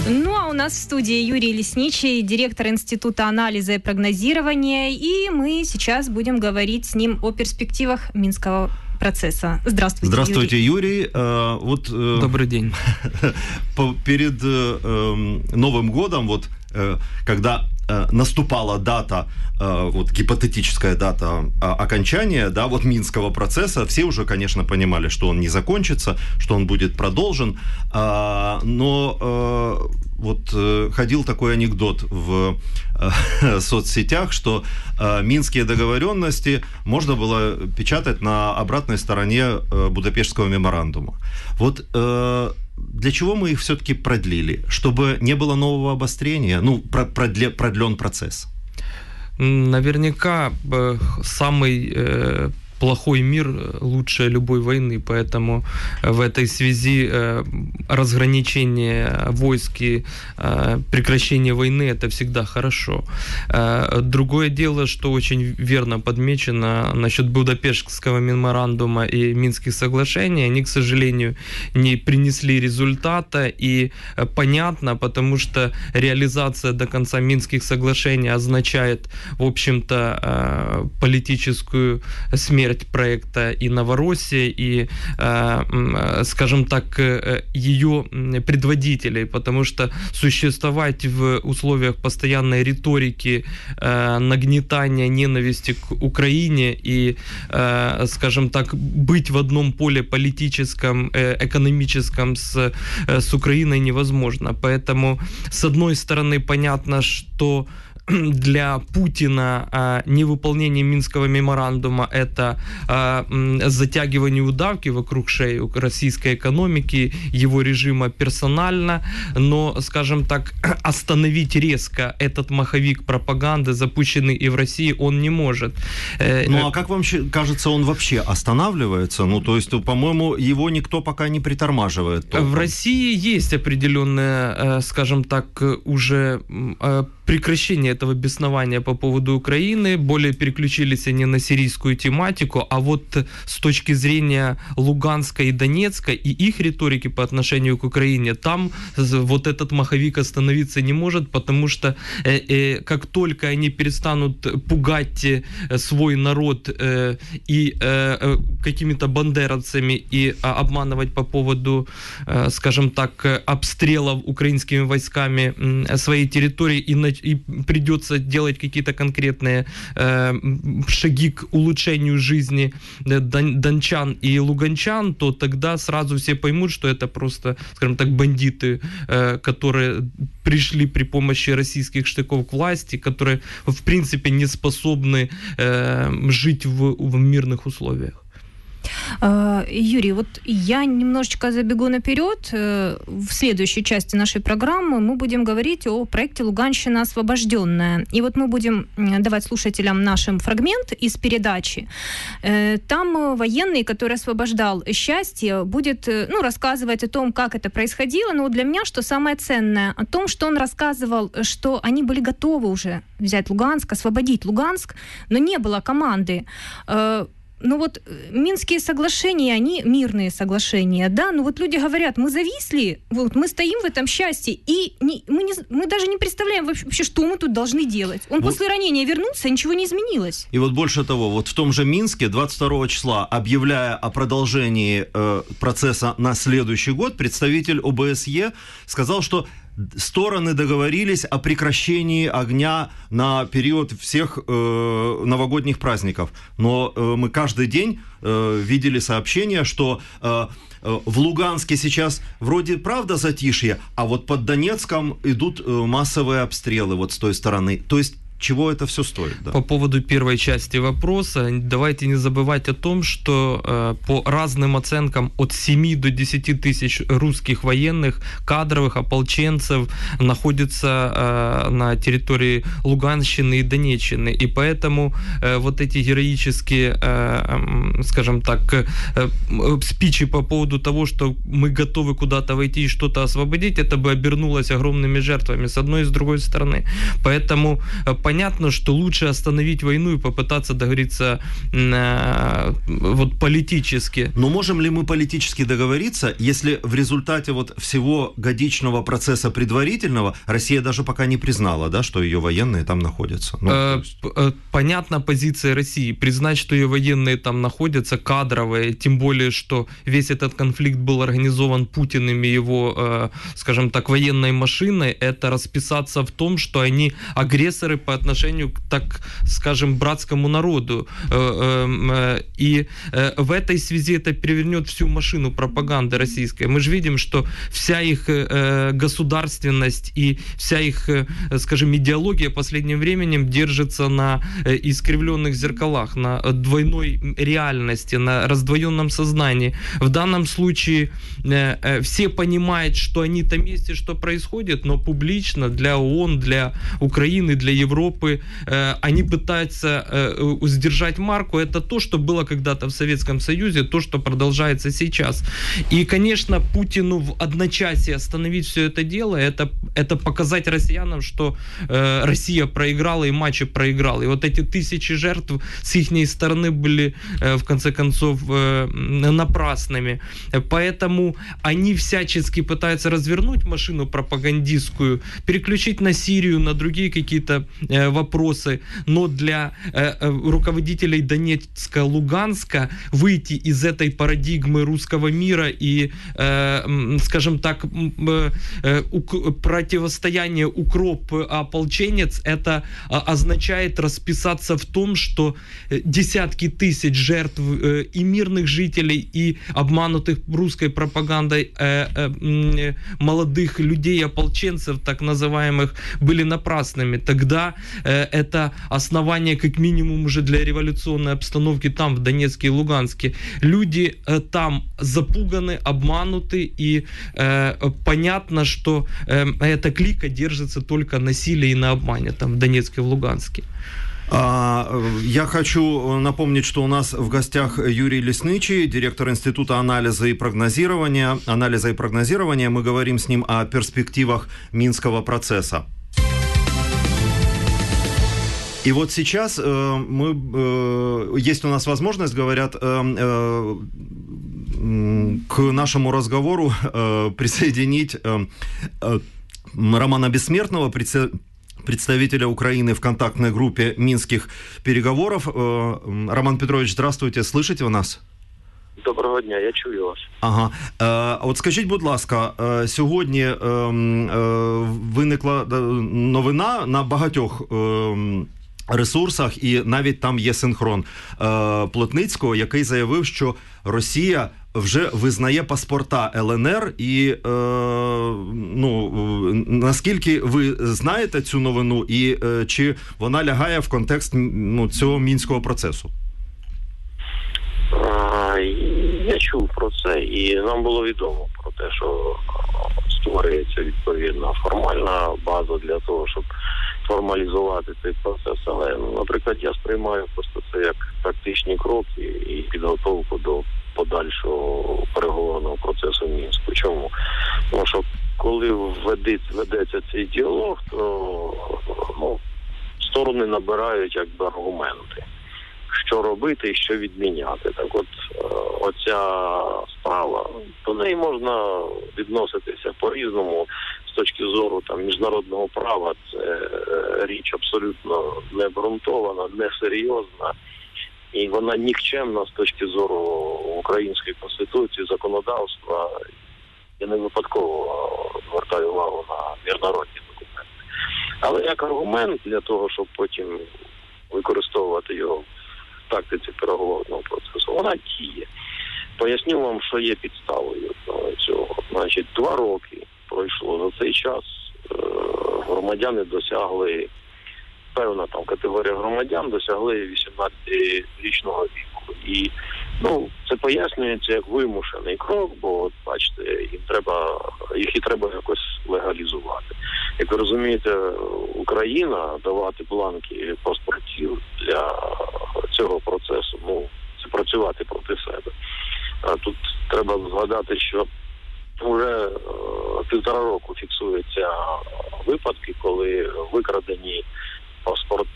Ну, а у нас в студии Юрий Лесничий, директор Института анализа и прогнозирования, и мы сейчас будем говорить с ним о перспективах Минского процесса. Здравствуйте, Здравствуйте, Юрий. Добрый день. Перед Новым годом, когда наступала дата, гипотетическая дата окончания, Минского процесса, все уже, конечно, понимали, что он не закончится, что он будет продолжен, но ходил такой анекдот в соцсетях, что минские договоренности можно было печатать на обратной стороне Будапештского меморандума. Для чего мы их все-таки продлили? Чтобы не было нового обострения? Продлен процесс. Наверняка самый плохой мир лучше любой войны, поэтому в этой связи разграничение войск и прекращение войны – это всегда хорошо. Другое дело, что очень верно подмечено насчет Будапештского меморандума и Минских соглашений, они, к сожалению, не принесли результата, и понятно, потому что реализация до конца Минских соглашений означает, в общем-то, политическую смерть проекта и Новороссии, и, скажем так, ее предводителей, потому что существовать в условиях постоянной риторики, нагнетания ненависти к Украине и, скажем так, быть в одном поле политическом, экономическом с Украиной невозможно. Поэтому, с одной стороны, понятно, что для Путина невыполнение Минского меморандума – это затягивание удавки вокруг шеи российской экономики, его режима персонально, но, скажем так, остановить резко этот маховик пропаганды, запущенный и в России, он не может. А как вам кажется, он вообще останавливается? То есть, по-моему, его никто пока не притормаживает. В России есть определенное, скажем так, уже прекращение этого беснования по поводу Украины, более переключились они на сирийскую тематику, а с точки зрения Луганска и Донецка и их риторики по отношению к Украине, там этот маховик остановиться не может, потому что как только они перестанут пугать свой народ и какими-то бандеровцами и обманывать по поводу, скажем так, обстрелов украинскими войсками своей территории, и придется делать какие-то конкретные шаги к улучшению жизни дончан и луганчан, то тогда сразу все поймут, что это просто, скажем так, бандиты, которые пришли при помощи российских штыков к власти, которые, в принципе, не способны жить в мирных условиях. Юрий, я немножечко забегу наперед. В следующей части нашей программы мы будем говорить о проекте «Луганщина освобожденная». И мы будем давать слушателям нашим фрагмент из передачи. Там военный, который освобождал Счастье, будет рассказывать о том, как это происходило. Но для меня, что самое ценное, о том, что он рассказывал, что они были готовы уже взять Луганск, освободить Луганск, но не было команды. Минские соглашения, они мирные соглашения, да, люди говорят, мы зависли, мы стоим в этом счастье, и мы даже не представляем вообще, что мы тут должны делать. Он после ранения вернулся, ничего не изменилось. И больше того, в том же Минске 22 числа, объявляя о продолжении процесса на следующий год, представитель ОБСЕ сказал, что стороны договорились о прекращении огня на период всех новогодних праздников. Но мы каждый день видели сообщения, что в Луганске сейчас вроде правда затишье, а под Донецком идут массовые обстрелы с той стороны. То есть чего это все стоит? Да? По поводу первой части вопроса, давайте не забывать о том, что по разным оценкам от 7 до 10 тысяч русских военных, кадровых, ополченцев находятся на территории Луганщины и Донеччины. И поэтому эти героические, скажем так, спичи по поводу того, что мы готовы куда-то войти и что-то освободить, это бы обернулось огромными жертвами с одной и с другой стороны. Поэтому понятно, понятно, что лучше остановить войну и попытаться договориться вот политически. Но можем ли мы политически договориться, если в результате вот всего годичного процесса предварительного Россия даже пока не признала, да, что ее военные там находятся? Понятна позиция России. Признать, что ее военные там находятся, кадровые, тем более, что весь этот конфликт был организован Путиным и его, скажем так, военной машиной, это расписаться в том, что они агрессоры по отношению к, так скажем, братскому народу. И в этой связи это перевернет всю машину пропаганды российской. Мы же видим, что вся их государственность и вся их, скажем, идеология последним временем держится на искривленных зеркалах, на двойной реальности, на раздвоенном сознании. В данном случае все понимают, что они там есть и что происходит, но публично для ООН, для Украины, для Европы они пытаются сдержать марку. Это то, что было когда-то в Советском Союзе, то, что продолжается сейчас. И, конечно, Путину в одночасье остановить все это дело, это показать россиянам, что Россия проиграла и матчи проиграла. И вот эти тысячи жертв с их стороны были, в конце концов, напрасными. Поэтому они всячески пытаются развернуть машину пропагандистскую, переключить на Сирию, на другие какие-то вопросы. Но для руководителей Донецка, Луганска выйти из этой парадигмы русского мира и, скажем так, противостояние укроп-ополченец, это означает расписаться в том, что десятки тысяч жертв и мирных жителей, и обманутых русской пропагандой молодых людей, ополченцев, так называемых, были напрасными. Тогда это основание как минимум уже для революционной обстановки там, в Донецке и Луганске. Люди там запуганы, обмануты, и понятно, что эта клика держится только на силе и на обмане там, в Донецке и в Луганске. Я хочу напомнить, что у нас в гостях Юрий Лесничий, директор Института анализа и прогнозирования. Мы говорим с ним о перспективах Минского процесса. И вот сейчас есть у нас возможность, говорят, к нашему разговору присоединить Романа Бессмертного, представителя Украины в контактной группе Минских переговоров. Роман Петрович, здравствуйте, слышите у нас? Доброго дня, я чую вас. Ага. От скажіть, будь ласка, сьогодні виникла новина на багатьох ресурсах, і навіть там є синхрон Плотницького, який заявив, що Росія вже визнає паспорта ЛНР, і наскільки ви знаєте цю новину, і чи вона лягає в контекст цього Мінського процесу? Я чув про це, і нам було відомо про те, що створюється відповідна формальна база для того, щоб формалізувати цей процес. Але, наприклад, я сприймаю просто це як тактичні кроки і підготовку до подальшого переговорного процесу в Мінську. Чому? Тому що коли ведеться цей діалог, то сторони набирають якби аргументи, що робити і що відміняти. Так от, оця справа, до неї можна відноситися по-різному з точки зору там міжнародного права. Це річ абсолютно необґрунтована, несерйозна. І вона нікчемна з точки зору української конституції, законодавства. Я не випадково звертаю увагу на міжнародні документи. Але як аргумент для того, щоб потім використовувати його в тактиці переговорного процесу, вона діє. Поясню вам, що є підставою цього. Значить, 2 роки пройшло. За цей час громадяни досягли, певна там категорія громадян досягли 18-річного віку. І це пояснюється як вимушений крок, бо, от, бачите, їх і треба якось легалізувати. Як ви розумієте, Україна давати бланки паспортів для цього процесу, це працювати проти себе. А тут треба згадати, що вже 1,5 року фіксуються випадки, коли викрадені паспорти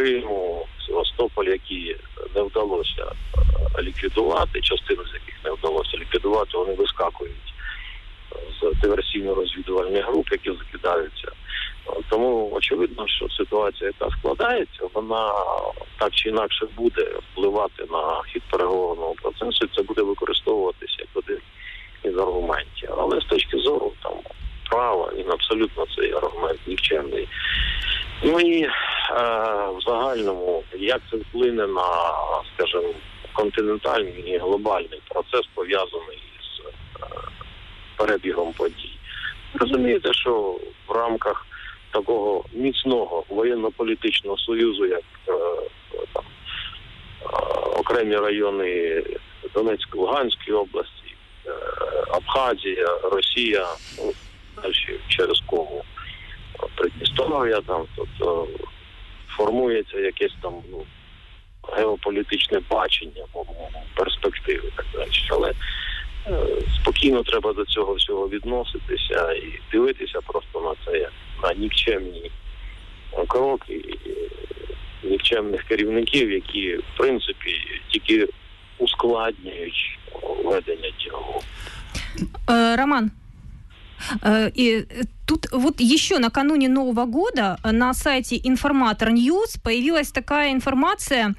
Криму, Севастополь, які не вдалося ліквідувати, частину з яких не вдалося ліквідувати, вони вискакують з диверсійно-розвідувальних груп, які закидаються. Тому очевидно, що ситуація, яка складається, вона так чи інакше буде впливати на хід переговорного процесу, і це буде використовуватися як один із аргументів. Але з точки зору там права, він абсолютно цей аргумент нікчемний. Ну і в загальному, як це вплине на, скажімо, континентальний і глобальний процес, пов'язаний з перебігом подій. Розумієте, що в рамках такого міцного воєнно-політичного союзу, як там, окремі райони Донецької, Луганської області, Абхазія, Росія, ну, далі через кому Придністров'я, там, тобто формується якесь там, ну, геополітичне бачення, перспективи і так далі. Але спокійно треба до цього всього відноситися і дивитися просто на це, як на нікчемні кроки, нікчемних керівників, які, в принципі, тільки ускладнюють ведення діалогу. Роман, и тут вот еще накануне Нового года на сайте Информатор Ньюс появилась такая информация.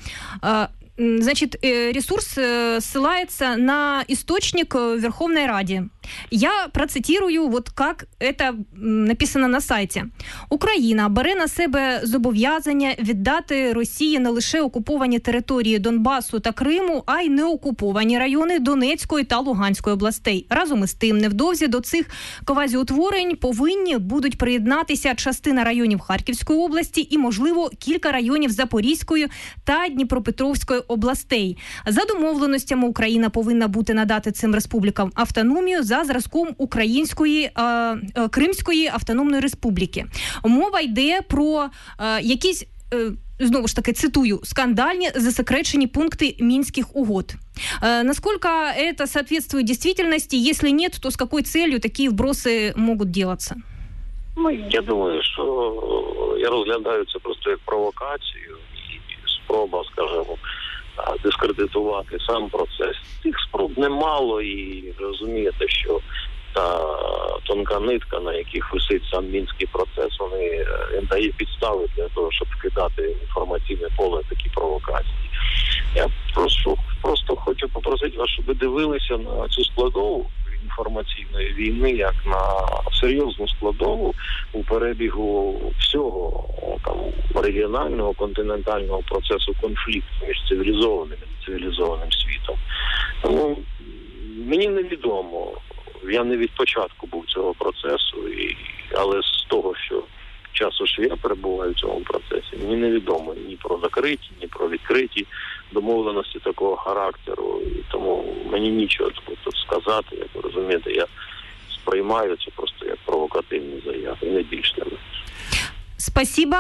Значит, ресурс ссылается на источник в Верховной Раде. Я процитирую, вот как это написано на сайті. Україна бере на себе зобов'язання віддати Росії не лише окуповані території Донбасу та Криму, а й неокуповані райони Донецької та Луганської областей. Разом із тим, невдовзі до цих квазіутворень повинні будуть приєднатися частина районів Харківської області і, можливо, кілька районів Запорізької та Дніпропетровської областей. За домовленостями Україна повинна бути надати цим республікам автономію за зразком Української Кримської автономної республіки. Мова йде про якісь, знову ж таки, цитую, скандальні засекречені пункти Минских угод. Насколько это соответствует действительности? Если нет, то с какой целью такие вбросы могут делаться? Ну, я думаю, що я розглядаю це просто як провокацію і спроба, скажімо, дискредитувати сам процес. Тих спроб немало, і розумієте, що та тонка нитка, на яких висить сам Мінський процес, вони дає підстави для того, щоб вкидати інформаційне поле такі провокації. Я просто хочу попросити вас, щоб ви дивилися на цю складову інформаційної війни, як на серйозну складову у перебігу всього там регіонального, континентального процесу конфлікту між цивілізованим і цивілізованим світом. Тому мені невідомо, я не від початку був цього процесу, але з того, що часу що я перебуваю в цьому процесі, мені невідомо ні про закриті, ні про відкриті домовленості такого характеру, і тому мені нічого тут сказати, як ви розумієте, я сприймаю це просто як провокативні заяви, не більш не менше. Спасибо.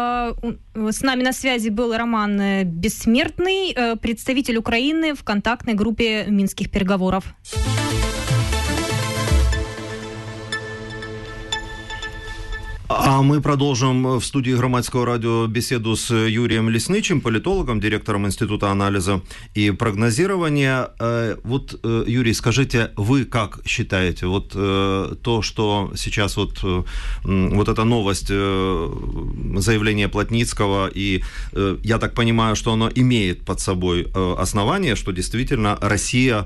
С нами на связи был Роман Бессмертный, представитель Украины в контактной группе Минских переговоров. А мы продолжим в студии Громадского радио беседу с Юрием Лесничим, политологом, директором Института анализа и прогнозирования. Вот, Юрий, скажите, вы как считаете, вот то, что сейчас вот эта новость, заявление Плотницкого, и я так понимаю, что оно имеет под собой основание, что действительно Россия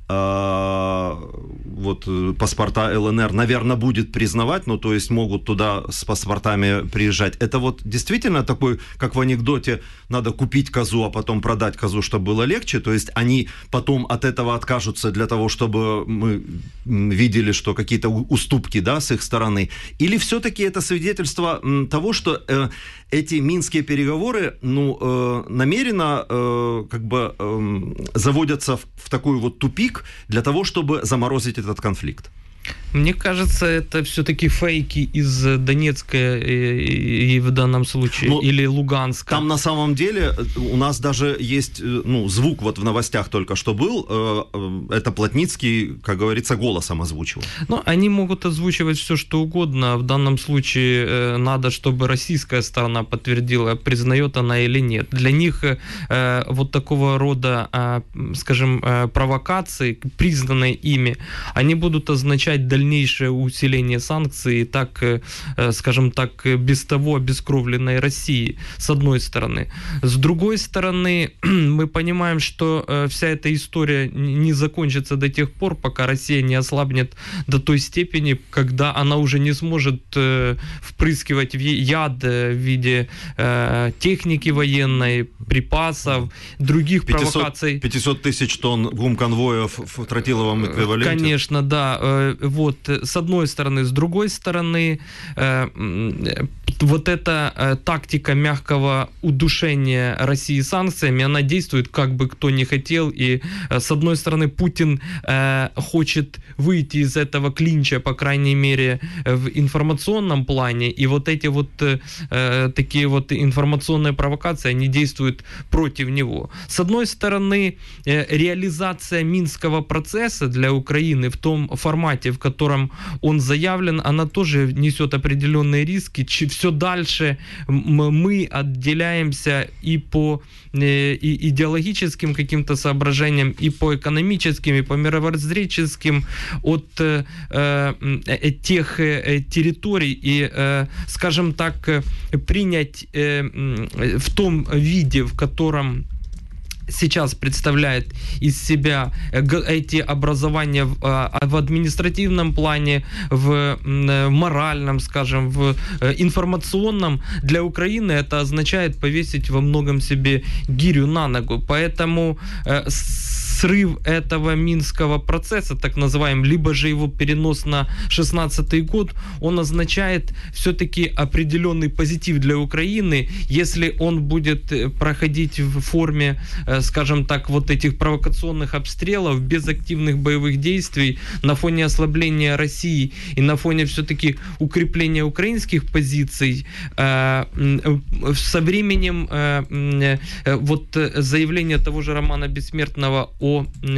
вот паспорта ЛНР, наверное, будет признавать, ну, то есть могут туда с паспортами приезжать. Это вот действительно такой, как в анекдоте, надо купить козу, а потом продать козу, чтобы было легче, то есть они потом от этого откажутся для того, чтобы мы видели, что какие-то уступки, да, с их стороны. Или все-таки это свидетельство того, что эти минские переговоры, ну, намеренно как бы заводятся в такой вот тупик для того, чтобы заморозить этот конфликт? Мне кажется, это все-таки фейки из Донецка и в данном случае, или Луганска. Там на самом деле у нас даже есть, звук вот в новостях только что был, это Плотницкий, как говорится, голосом озвучивал. Они могут озвучивать все, что угодно. В данном случае надо, чтобы российская сторона подтвердила, признает она или нет. Для них вот такого рода, скажем, провокации, признанные ими, они будут означать дальнейшее усиление санкций и так, скажем так, без того обескровленной России, с одной стороны. С другой стороны, мы понимаем, что вся эта история не закончится до тех пор, пока Россия не ослабнет до той степени, когда она уже не сможет впрыскивать яд в виде техники военной, припасов, других провокаций. 500 тысяч тонн гумконвоев в тротиловом эквиваленте? Конечно, да. Вот, с одной стороны. С другой стороны, вот эта тактика мягкого удушения России санкциями, она действует, как бы кто ни хотел. И, с одной стороны, Путин хочет выйти из этого клинча, по крайней мере, в информационном плане. И вот эти вот такие вот информационные провокации, они действуют против него. С одной стороны, реализация Минского процесса для Украины в том формате, в котором он заявлен, она тоже несет определенные риски. Все дальше мы отделяемся и по идеологическим каким-то соображениям, и по экономическим, и по мировоззренческим от тех территорий, и, скажем так, принять в том виде, в котором сейчас представляет из себя эти образования в административном плане, в моральном, скажем, в информационном, для Украины это означает повесить во многом себе гирю на ногу. Поэтому срыв этого Минского процесса, так называемый, либо же его перенос на 2016 год, он означает все-таки определенный позитив для Украины, если он будет проходить в форме, скажем так, вот этих провокационных обстрелов без активных боевых действий на фоне ослабления России и на фоне все-таки укрепления украинских позиций. Со временем вот заявление того же Романа Бессмертного о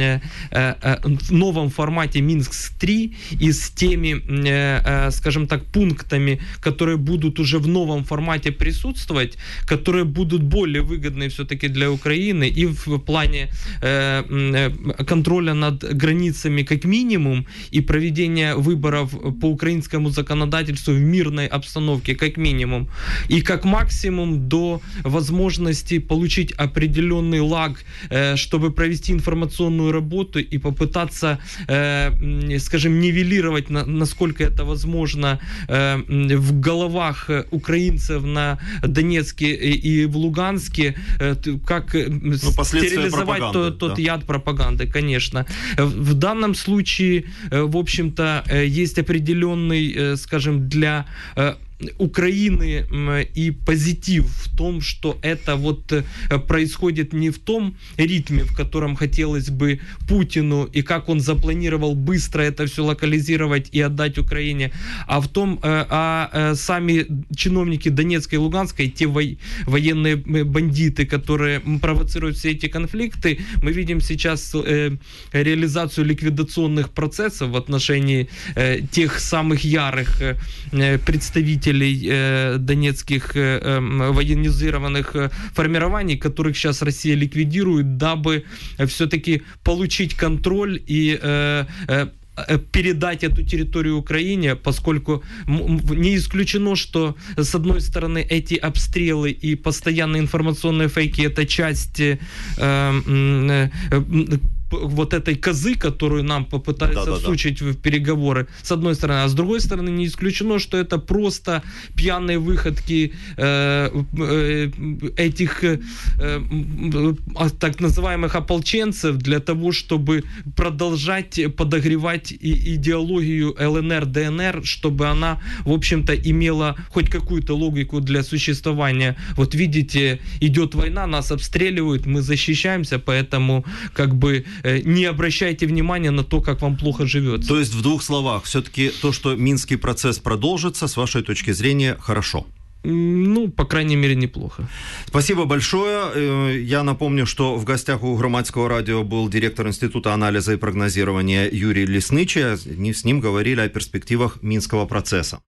новом формате Минск-3 и с теми, скажем так, пунктами, которые будут уже в новом формате присутствовать, которые будут более выгодны все-таки для Украины и в плане контроля над границами как минимум и проведения выборов по украинскому законодательству в мирной обстановке как минимум и как максимум до возможности получить определенный лаг, чтобы провести информационную работу и попытаться, скажем, нивелировать, насколько это возможно, в головах украинцев на Донецке и в Луганске, как стерилизовать тот яд пропаганды, конечно. В данном случае, в общем-то, есть определенный, скажем, для Украины и позитив в том, что это вот происходит не в том ритме, в котором хотелось бы Путину, и как он запланировал быстро это все локализировать и отдать Украине, а в том, сами чиновники Донецкой и Луганской, те военные бандиты, которые провоцируют все эти конфликты, мы видим сейчас реализацию ликвидационных процессов в отношении тех самых ярых представителей донецких военизированных формирований, которых сейчас Россия ликвидирует, дабы все-таки получить контроль и передать эту территорию Украине, поскольку не исключено, что с одной стороны эти обстрелы и постоянные информационные фейки — это часть вот этой козы, которую нам попытаются всучить в переговоры, с одной стороны, а с другой стороны не исключено, что это просто пьяные выходки этих так называемых ополченцев для того, чтобы продолжать подогревать идеологию ЛНР, ДНР, чтобы она, в общем-то, имела хоть какую-то логику для существования. Вот видите, идет война, нас обстреливают, мы защищаемся, поэтому как бы не обращайте внимания на то, как вам плохо живется. То есть, в двух словах, все-таки то, что Минский процесс продолжится, с вашей точки зрения, хорошо? Ну, по крайней мере, неплохо. Спасибо большое. Я напомню, что в гостях у Громадского радио был директор Института анализа и прогнозирования Юрий Лесничий. С ним говорили о перспективах Минского процесса.